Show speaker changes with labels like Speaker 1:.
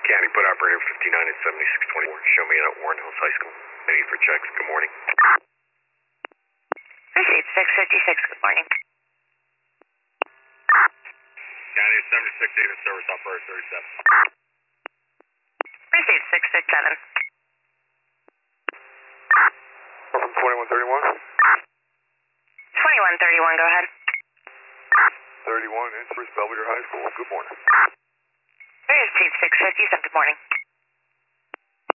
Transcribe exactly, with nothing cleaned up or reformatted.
Speaker 1: County, put operator fifty-nine at seventy-six twenty-four. Show me at Warren Hills High School. Ready for checks. Good morning.
Speaker 2: Receipt six fifty-six. Good morning.
Speaker 1: County seventy-six eight at service operator thirty-seven.
Speaker 2: Receipt six six seven.
Speaker 1: From twenty-one thirty-one.
Speaker 2: twenty-one thirty-one, go ahead.
Speaker 1: thirty-one, Innsbruck, Belvedere High School. Good morning.
Speaker 2: Receipt six fifty-seven. Good morning.